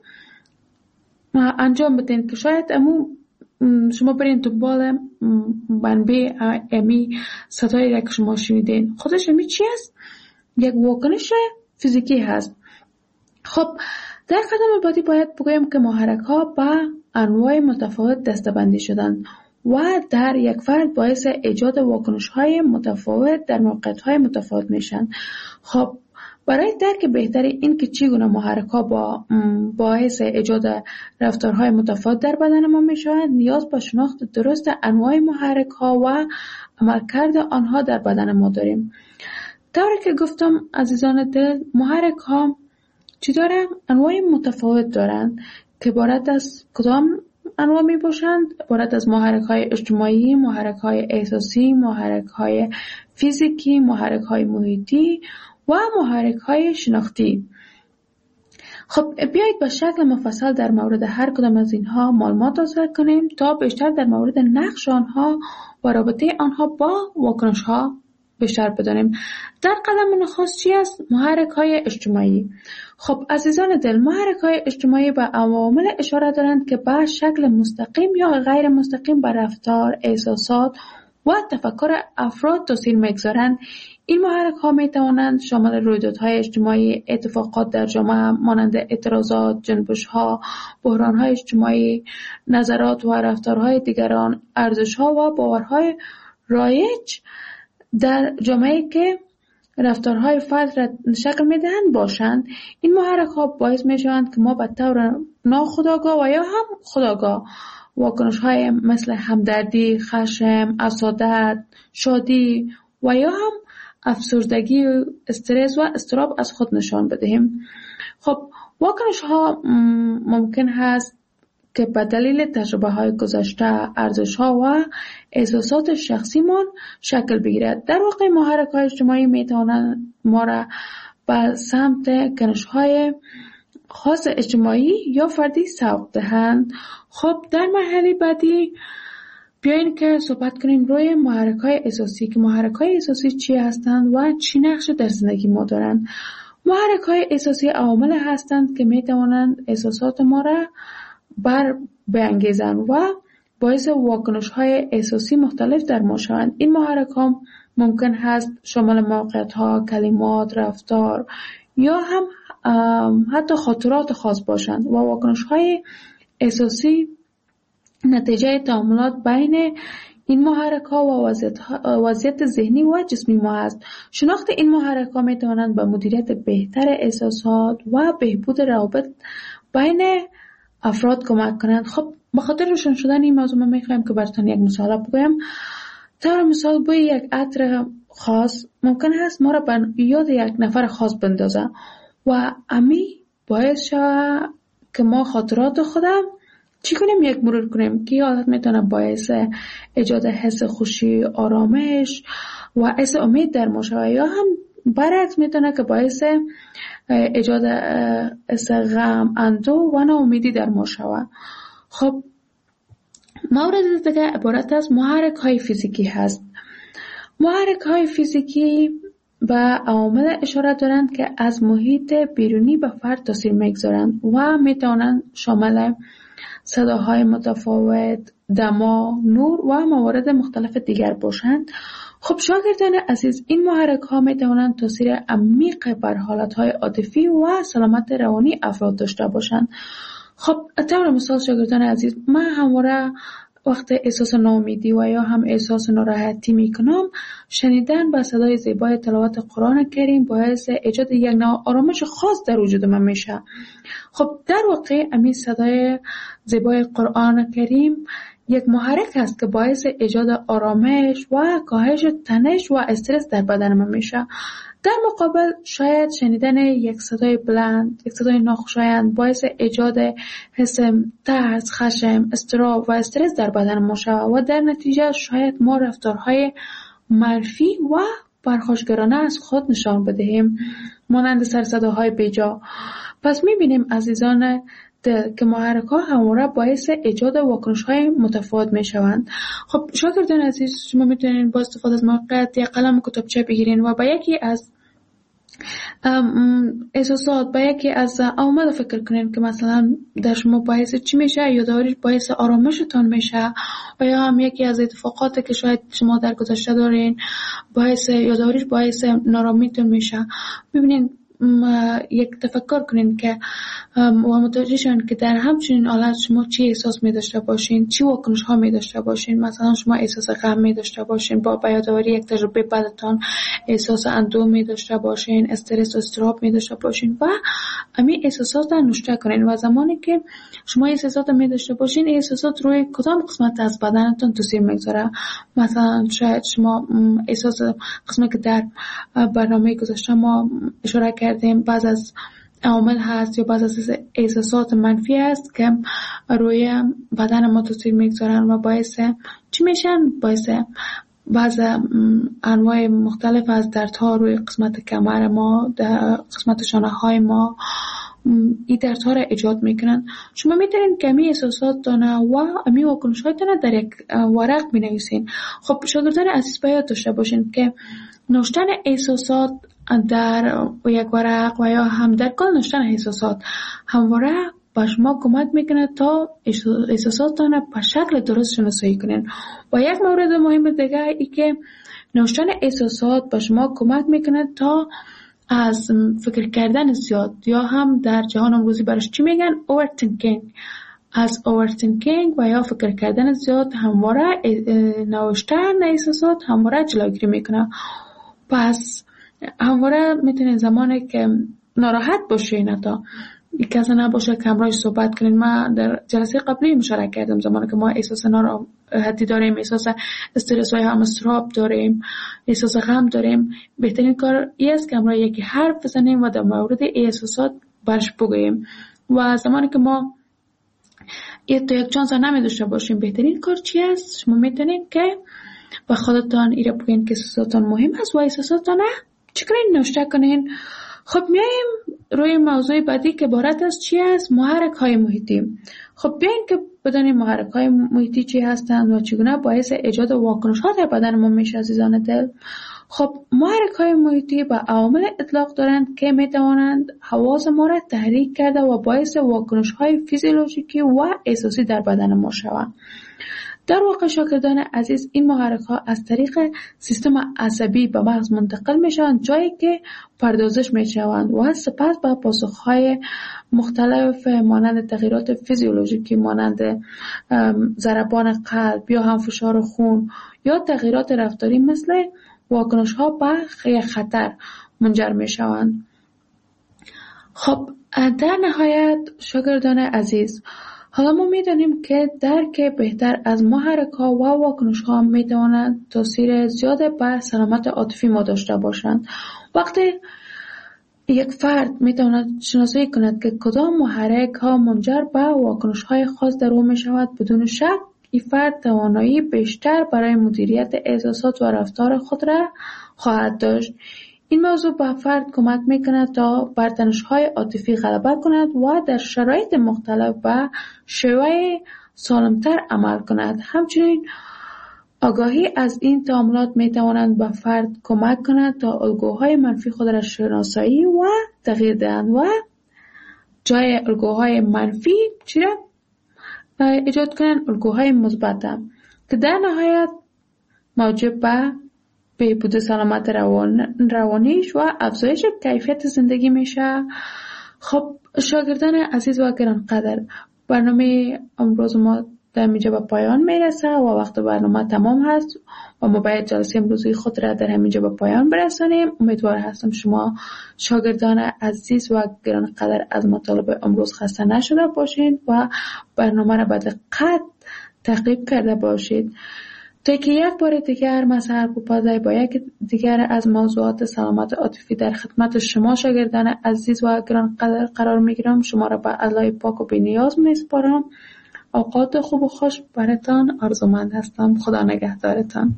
انجام بدین که شاید شما برین دنبال منبع امی صدایی را که شما شنیدین. خودش امی چی است؟ یک واکنش فیزیکی هست. خب در قدم بعدی باید بگویم که محرک ها به انواع متفاوت دسته‌بندی شدند و در یک فرد باعث ایجاد واکنش های متفاوت در موقعیت های متفاوت میشن. خب برای درک بهتر این که چگونه محرک ها باعث ایجاد رفتارهای متفاوت در بدن ما میشوند، نیاز به شناخت درست انواع محرک ها و عملکرد آنها در بدن ما داریم. طوری که گفتم عزیزان دل، محرک ها چی دارن؟ انواع متفاوت دارند که عبارت از کدام انواع می باشند؟ عبارت از محرک های اجتماعی، محرک های احساسی، محرک های فیزیکی، محرک های محیطی و محرک های شناختی. خب بیایید به شکل مفصل در مورد هر کدام از اینها معلومات حاصل کنیم تا بیشتر در مورد نقش آنها و رابطه آنها با واکنش ها بیشتر بدانیم. در قدم نخست چی است؟ محرک های اجتماعی. خب عزیزان دل، محرک های اجتماعی به عوامل اشاره دارند که به شکل مستقیم یا غیر مستقیم به رفتار، احساسات و تفکر افراد تاثیر میگذارند. این محرک ها می توانند شامل رویدادهای اجتماعی، اتفاقات در جامعه مانند اعتراضات، جنبش ها، بحران های اجتماعی، نظرات و رفتارهای دیگران، ارزش ها و باورهای رایج در جامعه که رفتارهای فرد را شکل میدهند باشند. این محرک ها باعث می شوند که ما به طور ناخودآگاه و یا هم خودآگاه واکنش های مثل همدردی، خشم، افسردگی، شادی و یا هم افسردگی، استرس و اضطراب از خود نشان بدهیم. خب واکنش ها ممکن هست که به دلیل تجربه های گذشته، ارزش ها و احساسات شخصیمان شکل بگیرد. در واقع محرک های اجتماعی می توانند ما را به سمت کنش های خاص اجتماعی یا فردی سوق دهند. خب در مرحله بعدی بیاین که صحبت کنیم روی محرک های احساسی، که محرک های احساسی چی هستند و چی نقش در زندگی ما دارند. محرک های احساسی عوامل هستند که می توانند احساسات ما را بانگیزند و باعث واکنش های احساسی مختلف در ما شوند. این محرک ها ممکن هست شامل موقعیت ها، کلمات، رفتار یا هم حتی خاطرات خاص باشند و واکنش های احساسی نتیجه تعاملات بین این محرک ها و وضعیت ذهنی و جسمی ما است. شناخت این محرک ها می توانند به مدیریت بهتر احساسات و بهبود روابط بین افراد کمک کنند. خب بخاطر روشن شدن این موضوع من میخوایم که براتون یک مثال بگویم. طور مثال بوی یک عطر خاص ممکن است ما را به یاد یک نفر خاص بندازه و امی باعث شود که ما خاطرات خودم چی کنیم؟ یک مرور کنیم که حالت میتونه باعث ایجاد حس خوشی، آرامش و حس امید در ما شود، یا هم برعکس میتونه که باعث ایجاد حس غم، اندوه و ناامیدی در ما شود. خب مورد دیگه عبارت از محرک های فیزیکی هست. محرک های فیزیکی به عوامل اشاره دارند که از محیط بیرونی به فرد تاثیر میگذارند و میتوانند شامل صداهای متفاوت، دما، نور و موارد مختلف دیگر باشند. خب شاگردان عزیز، این محرک ها می توانند تاثیر عمیق بر حالت های عاطفی و سلامت روانی افراد داشته باشند. خب طور مثال شاگردان عزیز، من همواره وقت احساس ناامیدی و یا هم احساس ناراحتی می کنم، شنیدن با صدای زیبای تلاوت قرآن کریم باعث ایجاد یک نوع آرامش خاص در وجود من میشه. خب در واقع همین صدای زیبای قرآن کریم یک محرک است که باعث ایجاد آرامش و کاهش تنش و استرس در بدن من میشه. در مقابل شاید شنیدن یک صدای بلند، یک صدای ناخوشایند باعث ایجاد حس ترس، خشم، اضطراب و استرس در بدن ما شود و در نتیجه شاید ما رفتارهای منفی و پرخاشگرانه از خود نشان بدهیم، مانند سرصداهای بیجا. پس میبینیم عزیزان که محرک ها همواره باعث ایجاد واکنش های متفاوت می شوند. خب شاگردان عزیز، شما میتونین با استفاده از موقعیت یا قلم و کتابچه بگیرین و با یکی از احساسات، با یکی از عوامل فکر کنین که مثلا در شما باعث چی میشه، یادآوریش باعث آرامشتون میشه، و یا هم یکی از اتفاقاتی که شاید شما در گذشته دارین یادآوریش باعث نارامیتون میشه. ببینین یک تفکر کنین که و متوجه شون که در همچنین حالت شما چی احساس می داشته باشین، چی واکنش ها می داشته باشین. مثلا شما احساس غم می داشته باشین، با یادآوری یک تجربه بعدتان احساس اندوه می داشته باشین، استرس و اضطراب می داشته باشین و همین احساسات را نوشته کنین. و زمانی که شما احساسات می داشته باشین، احساسات روی کدام قسمت از بدنتون تاثیر میگذاره. مثلا شاید شما احساس قسمتی که در برنامه گذشته ما اشاره کردیم بعض از عوامل هست یا بعض از احساسات منفی هست که روی بدن ما تاثیر میگذارن و باعث چی میشن؟ باعث بعض انواع مختلف از دردها روی قسمت کمر ما، در قسمت شانه های ما این دردها را ایجاد میکنن. شما میتونین که امی احساسات دانه و امی واکنش های دانه در یک ورق بنویسین. خب شاگردان عزیز باید داشته باشین که نوشتن احساسات در یک ورق و یا هم در کل نوشتن احساسات همواره به شما کمک میکنه تا احساساتتان به شکل درست شناسایی کنین. و یک مورد مهم دیگه ای که نوشتن احساسات به شما کمک میکنه تا از فکر کردن زیاد، یا هم در جهان امروزی برش چی میگن؟ overthinking. از overthinking و یا فکر کردن زیاد همواره نوشتن احساسات همواره جلوگیری میکنه. پس همواره میتونین زمانی که ناراحت باشین، تا کسی نباشه که همراهش صحبت کنین. من در جلسه قبلی مشارکت کردم زمانی که ما احساس ناراحتی داریم، احساس استرس و هم اضطراب داریم، احساس غم داریم، بهترین کار این است که همراه یکی حرف بزنیم و در مورد احساسات برش بگوییم. و زمانی که ما یک چانس نمی داشته باشیم، بهترین کار چی است؟ شما میتونید که به خودتان ایره بگین که احساساتان مهم است و احساساتان چی کنین؟ نوشته کنین. خب میایم روی موضوع بعدی که عبارت از چی است؟ محرک های محیطی. خب بیاین که بدانیم محرک های محیطی چی هستند و چگونه باعث ایجاد واکنش ها در بدن ما میشه. عزیزان دل، خب محرک های محیطی به عوامل اطلاق دارند که میتوانند حواس ما را تحریک کرده و باعث واکنش های فیزیولوژیکی و احساسی در بدن ما شوند. در واقع شاگردان عزیز، این محرک ها از طریق سیستم عصبی به مغز منتقل می شوند، جایی که پردازش می شوند و سپس به پاسخ های مختلف مانند تغییرات فیزیولوژیکی مانند ضربان قلب یا هم فشار خون یا تغییرات رفتاری مثل واکنش ها به خطر منجر می شوند. خب در نهایت شاگردان عزیز، حالا ما می‌دانیم که درک بهتر از محرک‌ها و واکنش‌ها می‌تواند تاثیر زیاد بر سلامت عاطفی ما داشته باشند. وقتی یک فرد می‌تواند شناسایی کند که کدام محرک‌ها منجر به واکنش‌های خاص در او می‌شود، بدون شک این فرد توانایی بیشتر برای مدیریت احساسات و رفتار خود را خواهد داشت. این موضوع به فرد کمک میکند تا بر تنش‌های عاطفی غلبه کند و در شرایط مختلف به شیوه سالمتر عمل کند. همچنین آگاهی از این تعاملات میتوانند به فرد کمک کند تا الگوهای منفی خود را شناسایی و تغییر دهند و جای الگوهای منفی چی را ایجاد کنند؟ الگوهای مثبت که در نهایت موجب به بهبود سلامت روانیش و افزایش کیفیت زندگی میشه. خب شاگردان عزیز و گرانقدر، برنامه امروز ما در اینجا به پایان میرسه و وقت برنامه تمام هست و ما باید جلسه امروزی خود را در همینجا به پایان برسانیم. امیدوار هستم شما شاگردان عزیز و گرانقدر از مطالب امروز خسته نشده باشید و برنامه را به دقت تعقیب کرده باشید تا که یک بار دیگر من سحرپوپازی با یک دیگر از موضوعات سلامت عاطفی در خدمت شما شاگردان عزیز و گرانقدر قرار میگیرم. شما را به الله پاک و بی‌نیاز میسپارم. اوقات خوب و خوش براتان آرزومند هستم. خدا نگهدارتان.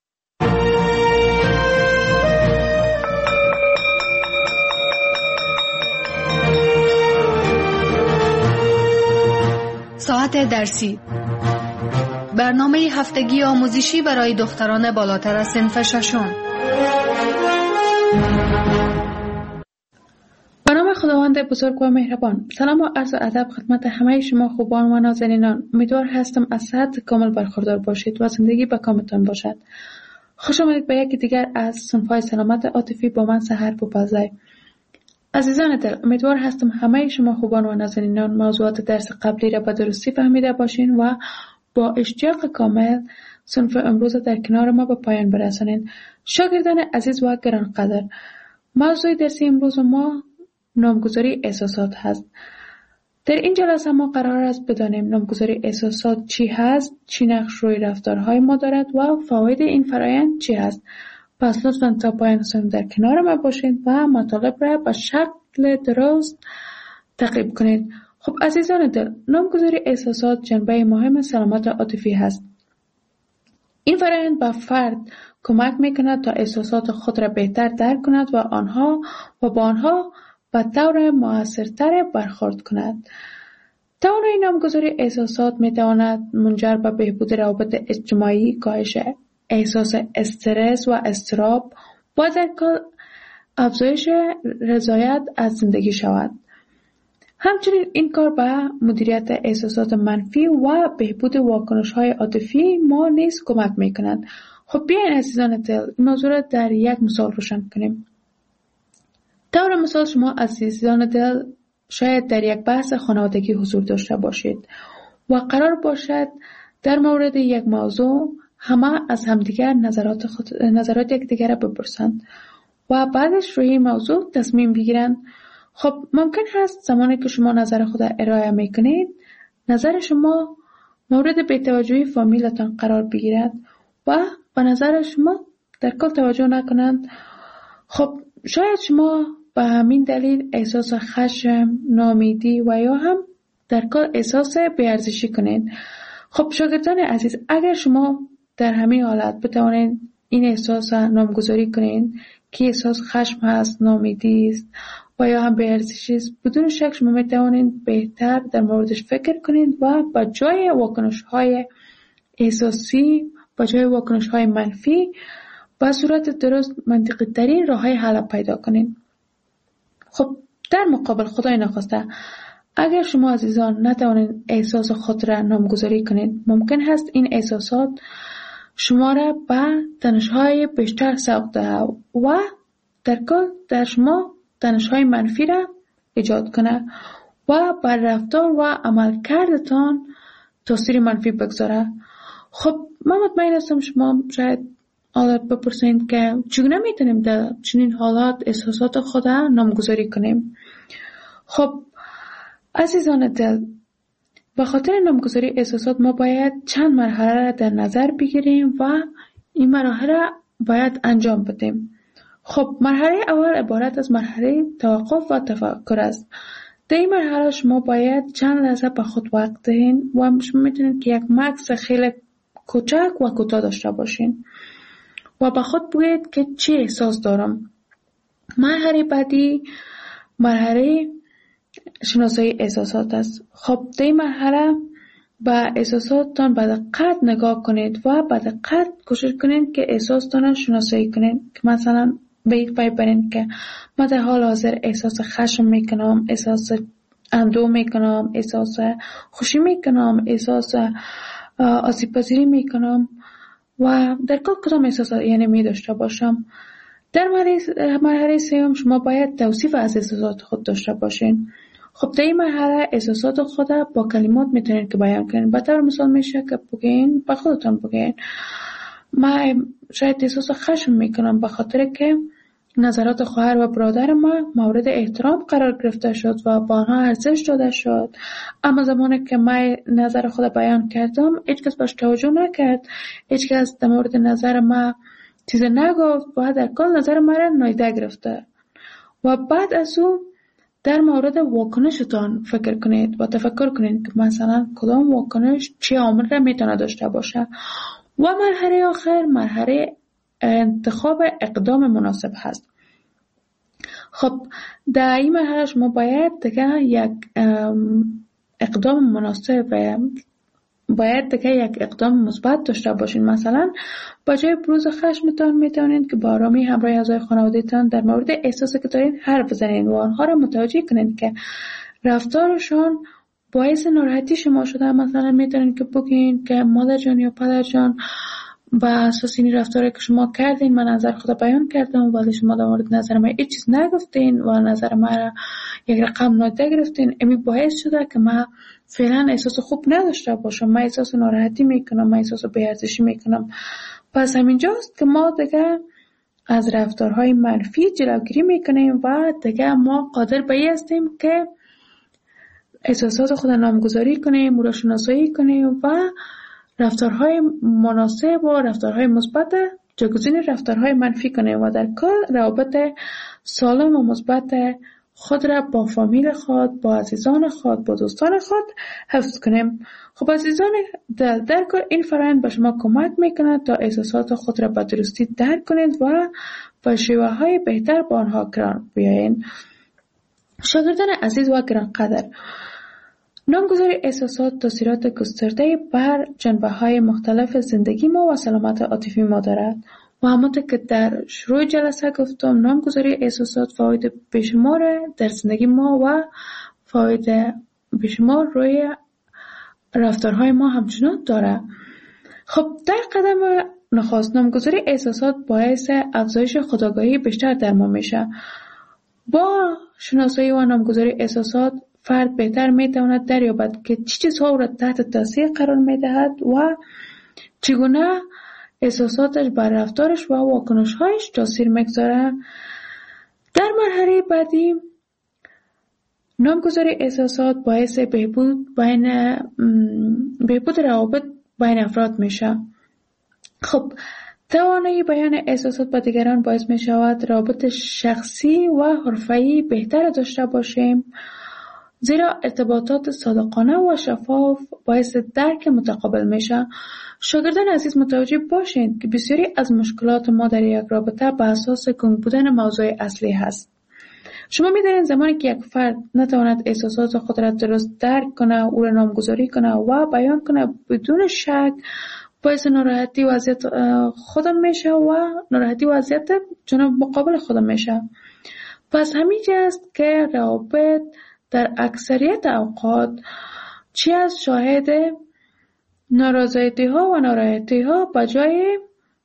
ساعت درسی، برنامه هفتگی آموزشی برای دختران بالاتر از صنف ششم. به نام خداوند بزرگ و مهربان. سلام و عرض ادب خدمت همه شما خوبان و نازنینان. امیدوار هستم از صحت کامل برخوردار باشید و زندگی به کامتان باشد. خوش آمدید به یکی دیگر از صنف‌های سلامت عاطفی با من سحرپوپازی. عزیزان دل، امیدوار هستم همه شما خوبان و نازنینان موضوعات درس قبلی را به درستی فهمیده باشین و با اشتیاق کامل صنف امروز در کنار ما به پایان برسانید. شاگردان عزیز و گرانقدر، موضوع درسی امروز ما نامگذاری احساسات هست. در این جلسه ما قرار است بدانیم نامگذاری احساسات چی هست، چی نقش روی رفتارهای ما دارد و فواید این فرایند چی هست. پس لطفاً تا پایان صنف در کنار ما باشید و مطالب را به شکل درست تعقیب کنید. خب عزیزان دل، نامگذاری احساسات جنبه مهم سلامت عاطفی هست. این فرآیند به فرد کمک میکند تا احساسات خود را بهتر درک کند و با آنها به طور مؤثرتر برخورد کند. توانایی نامگذاری احساسات میتواند منجر به بهبود روابط اجتماعی، کاهش احساس استرس و اضطراب و در کل افزایش رضایت از زندگی شود. همچنین این کار به مدیریت احساسات منفی و بهبود واکنش‌های عاطفی ما نیز کمک می‌کند. خب بیاین عزیزان دل این موضوع را در یک مثال روشن کنیم. طور مثال شما عزیزان دل شاید در یک بحث خانوادگی حضور داشته باشید و قرار باشد در مورد یک موضوع همه از همدیگر نظرات یکدیگر را بپرسند و بعدش روی این موضوع تصمیم بگیرند. خب ممکن هست زمانی که شما نظر خود ارائه میکنید نظر شما مورد بی‌توجهی فامیلتان قرار بگیرد و به نظر شما در کل توجه نکنند. خب شاید شما به همین دلیل احساس خشم، ناامیدی و یا هم در کل احساس بی‌ارزشی کنید. خب شاگردان عزیز، اگر شما در همین حالت بتوانید این احساس نامگذاری کنید که احساس خشم هست، ناامیدی است و یا هم بی‌ارزشی است، بدون شک شما میتوانید بهتر در موردش فکر کنید و با جای واکنش‌های احساسی، با جای واکنش‌های منفی با صورت درست منطقی ترین راه‌های حل پیدا کنید. خب در مقابل خدای نخواسته اگر شما عزیزان نتوانید احساس خود را نامگذاری کنید، ممکن هست این احساسات شما را به تنش‌های بیشتر سوق دهد و در کل در شما تنش‌های منفی را ایجاد کنه و بر رفتار و عملکردتان تاثیر منفی بگذاره. خب من مطمئن هستم شما شاید حالت بپرسید که چگونه میتونیم در چنین حالات احساسات خود را نامگذاری کنیم. خب عزیزان دل، به خاطر نامگذاری احساسات ما باید چند مرحله را در نظر بگیریم و این مراحل را باید انجام بدیم. خب مرحله اول عبارت از مرحله توقف و تفکر است. در این مرحله شما باید چند لحظه به خود وقت دهید و شما میتونید که یک مکث خیلی کوچک و کوتاه داشته باشین و به خود بگویید که چه احساس دارم. مرحله بعدی مرحله شناسایی احساسات است. خب در این مرحله به احساساتتان به دقت نگاه کنید و به دقت کوشش کنید که احساساتتان شناسایی کنید که مثلا به یک پای برین که من در حال حاضر احساس خشم میکنم، احساس اندوه میکنم، احساس خوشی میکنم، احساس آسیب پذیری میکنم و در کدام احساسات یعنی می داشته باشم. در مرحله سوم شما باید توصیف از احساسات خود داشته باشین. خب در این مرحله احساسات خود با کلمات میتونید که بیان کنید. به طور مثال میشه که بگین، به خودتون بگین من شاید احساس خشم میکنم به خاطر که نظرات خواهر و برادر ما مورد احترام قرار گرفته شد و با آنها ارزش داده شد، اما زمانی که من نظر خود بیان کردم هیچ کس باش توجه نکرد، هیچ کس در مورد نظر ما چیز نگفت و در کل نظر ما را نادیده گرفته. و بعد از اون در مورد واکنشتان فکر کنید و تفکر کنید که مثلا کدام واکنش چه عامل را میتونه داشته باشه. و مرحله آخر مرحله انتخاب اقدام مناسب هست. خب در این مرحله شما باید دیگه یک اقدام مناسب و باید دیگه یک اقدام مثبت داشته باشین. مثلا با جای بروز خشمتان میتونید که با آرامی همراه اعضای خانواده‌تان در مورد احساسی که دارین حرف بزنید و آنها را متوجه کنید که رفتارشان باعث ناراحتی شما شده. مثلا میتونید که بگین که مادر جان یا پدر جان با اساس این رفتاری که شما کردین من نظر خود بیان کردم ولی شما در مورد نظر من هیچ چیز نگفتین و نظر من را یک رقم نادیده گرفتین. امی باعث شده که من فعلا احساس خوب نداشته باشم، من احساس ناراحتی میکنم، من احساس بی‌ارزشی میکنم. پس همینجاست که ما دیگه از رفتارهای منفی جلوگیری میکنیم و دیگه ما قادر به این هستیم که احساسات خود نامگذاری کنیم، او را شناسایی کنیم و رفتارهای مناسب و رفتارهای مثبت جایگزین رفتارهای منفی کنیم و در کل روابط سالم و مثبت خود را با فامیل خود، با عزیزان خود، با دوستان خود حفظ کنیم. خب عزیزان در کل این فرآیند به شما کمک میکند تا احساسات خود را به درستی درک کنید و با شیوه های بهتر با آنها کنار بیایید. شاگردان عزیز و گرانقدر، نامگذاری احساسات تاثیرات گسترده بر جنبه‌های مختلف زندگی ما و سلامت عاطفی ما دارد و همانطور که در شروع جلسه گفتم نامگذاری احساسات فواید بیشمار در زندگی ما و فواید بیشمار روی رفتارهای ما همچنان داره. خب در قدم نخست نامگذاری احساسات باعث افزایش خودآگاهی بیشتر در ما میشه. با شناسایی و نامگذاری احساسات فرد بهتر میتواند دریابد که چه چیزها او را تحت تاثیر قرار میدهد و چگونه احساساتش بر رفتارش و واکنش‌هایش تاثیر میگذاره. در مرحله بعدی نامگذاری احساسات باعث بهبود روابط بین افراد میشه. خب توانایی بیان احساسات با دیگران باعث می شود روابط شخصی و حرفه‌ای بهتر داشته باشیم، زیرا ارتباطات صادقانه و شفاف باعث درک متقابل میشه. شاگردان عزیز متوجه باشید که بسیاری از مشکلات ما در یک رابطه به اساس گنگ بودن موضوع اصلی هست. شما می‌دانید زمانی که یک فرد نتواند احساسات خود را درست درک کنه، او را نامگذاری کنه و بیان کنه، بدون شک باعث ناراحتی وضعیت خودم میشه و ناراحتی وضعیت جناب مقابل خودم میشه. پس همینجا است که روابط در اکثریت اوقات چی از شاهد نارضایتی ها و ناراحتی ها بجای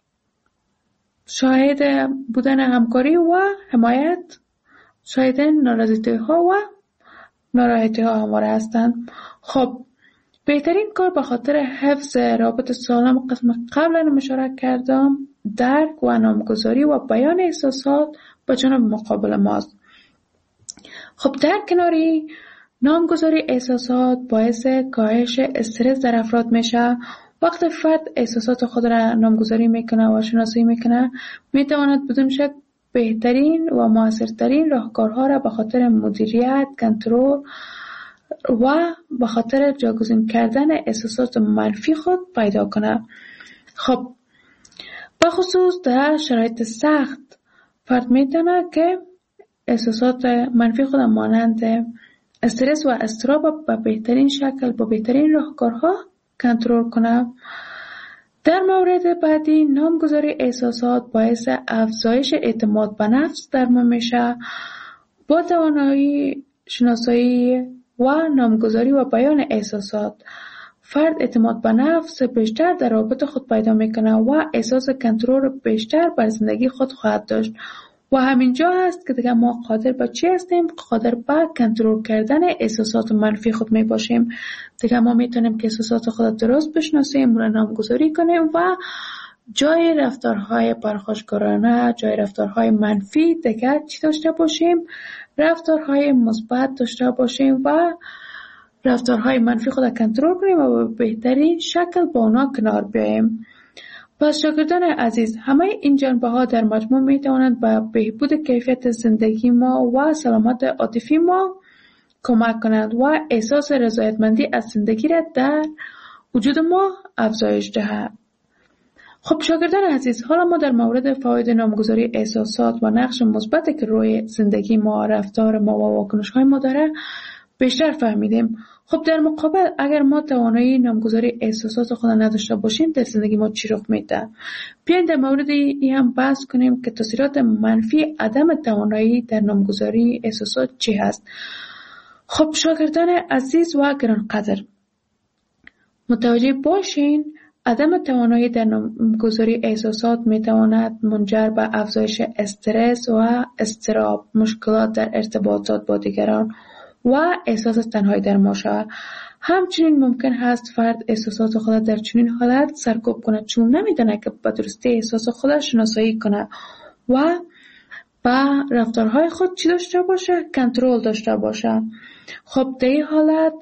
شاهد بودن همکاری و حمایت شاهد نارضایتی ها و ناراحتی ها همواره هستند. خب بهترین کار به خاطر حفظ رابط سالم قسم قبلا اشاره کردم درک و نامگذاری و بیان احساسات با جناب مقابل ماست. خب در کناری نامگذاری احساسات باعث کاهش استرس در افراد میشه. وقتی فرد احساسات خود را نامگذاری میکنه و شناسایی میکنه میتواند بدون شک بهترین و موثرترین راهکارها را به خاطر مدیریت، کنترل و به خاطر جاگزین کردن احساسات منفی خود پیدا کنه. خب به خصوص در شرایط سخت فرد میتونه که احساسات منفی خود مانند استرس و اضطراب به بهترین شکل با بهترین راهکارها کنترل کنه. در مورد بعدی نامگذاری احساسات باعث افزایش اعتماد به نفس در ما میشه. با توانایی شناسایی و نامگذاری و بیان احساسات فرد اعتماد به نفس بیشتر در رابطه خود پیدا میکنه و احساس کنترل بیشتر بر زندگی خود خواهد داشت و همینجا هست که دیگه ما قادر به چی هستیم؟ قادر به کنترل کردن احساسات منفی خود می باشیم. دیگه ما میتونیم که احساسات خود درست بشناسیم و نامگذاری کنیم و جای رفتارهای پرخاشگرانه، جای رفتارهای منفی دیگه چی داشته باشیم؟ رفتارهای مثبت داشته باشیم و رفتارهای منفی خود کنترل کنیم و به بهترین شکل با اونا کنار بیاییم. پس شاگردان عزیز همه این جنبه ها در مجموع می توانند به بهبود کیفیت زندگی ما و سلامت عاطفی ما کمک کنند و احساس رضایتمندی از زندگی را در وجود ما افزایش دهد. خب شاگردان عزیز حالا ما در مورد فواید نامگذاری احساسات و نقش مثبتی که روی زندگی ما، رفتار ما و واکنش های ما داره بیشتر فهمیدیم. خب در مقابل اگر ما توانایی نامگذاری احساسات خود نداشته باشیم در زندگی ما چی رخ میده؟ بیاین در مورد این هم بحث کنیم که تاثیرات منفی عدم توانایی در نامگذاری احساسات چی هست. خب شاگردان عزیز و گرانقدر متوجه باشین عدم توانایی در نامگذاری احساسات میتواند منجر به افزایش استرس و اضطراب، مشکلات در ارتباطات با دیگران و احساس تنهایی در ما شود. همچنین ممکن هست فرد احساسات خود در چنین حالت سرکوب کنه چون نمیدونه که به درستی احساس خودش شناسایی کنه و با رفتارهای خود چی داشته باشه؟ کنترل داشته باشه. خب در این حالت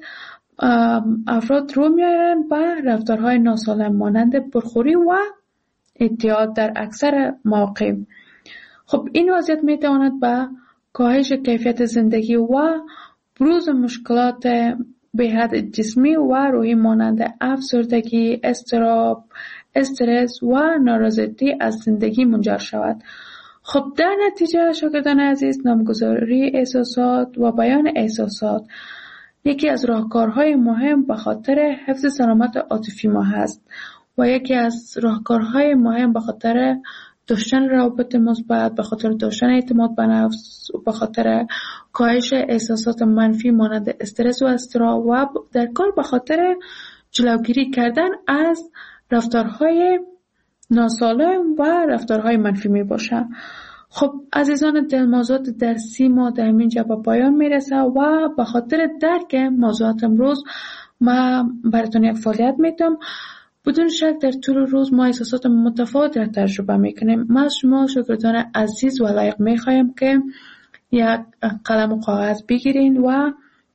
افراد رو میارن با رفتارهای ناسالم مانند پرخوری و اعتیاد در اکثر مواقع. خب این وضعیت میتواند با کاهش کیفیت زندگی و بروز مشکلات به حد جسمی و روحی مانند افسردگی، اضطراب، استرس و نارضایتی از زندگی منجر شود. خب در نتیجه شاگردان عزیز نامگذاری احساسات و بیان احساسات یکی از راهکارهای مهم به خاطر حفظ سلامت عاطفی ما هست و یکی از راهکارهای مهم به خاطر داشتن روابط مثبت، به خاطر داشتن اعتماد به نفس، به خاطر کاهش احساسات منفی مانند استرس و اضطراب و در کل به خاطر جلوگیری کردن از رفتارهای ناسالم و رفتارهای منفی می باشه. خب عزیزان دل، موضوعات درسی ما در اینجا به پایان میرسه و به خاطر درک موضوعات امروز ما براتون یک فعالیت میتونم. بدون شک در طول روز ما احساسات متفاوت را تجربه میکنیم. ما از شما شاگردان عزیز و لایق میخوایم که یک قلم و کاغذ بگیرین و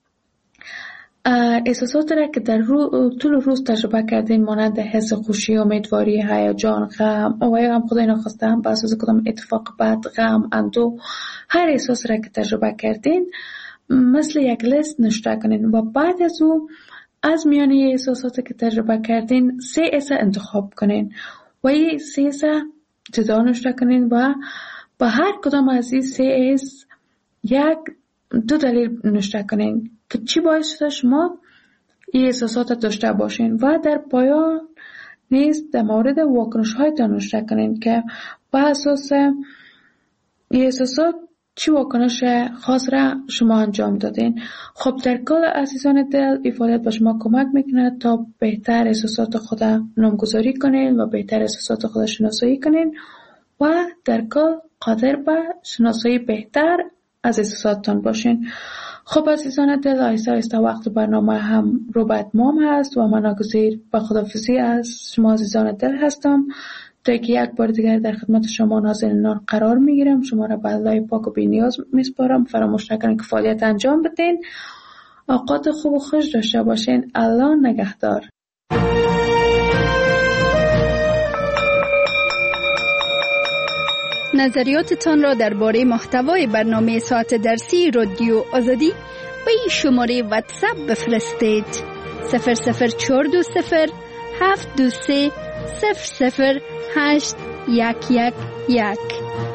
احساسات را که در طول روز تجربه کردین مانند حس خوشی، امیدواری، هیجان، غم و یا هم خدای نخواسته هم به اساس کدام اتفاق بد، غم، اندوه، هر احساس را که تجربه کردین مثل یک لیست نوشته کنین و بعد از او از میانه احساساتی که تجربه کردین 3 اس انتخاب کنین و این 3 اس جدا نوشته کنین و با هر کدام از این 3 اس دو دلیل نوشته کنین که چی باعث شده شما این احساسات داشته باشین و در پایان نیز در مورد واکنش هایتان نوشته کنین که با اساس این احساسات چی واکنش خاص را شما انجام دادین. خب در کل عزیزان دل این فعالیت به شما کمک میکنه تا بهتر احساسات خود نامگذاری کنین و بهتر احساسات خود شناسایی کنین و در کل قادر به شناسایی بهتر از احساساتتان باشین. خب عزیزان دل، آهسته آهسته وقت برنامه هم رو به اتمام هست و من ناگزیر به خداحافظی از شما عزیزان دل هستم تا که یک بار دیگر در خدمت شما ناظرینان قرار میگیرم. شما را به الله پاک و بی‌نیاز میسپارم. فراموش نکنید که فعالیت انجام بدین. اوقات خوب و خوش داشته باشین. الله نگهدار. نظریاتتان را درباره محتوای برنامه ساعت درسی رادیو آزادی به این شماره واتساپ بفرستید: 00420 723 008 111.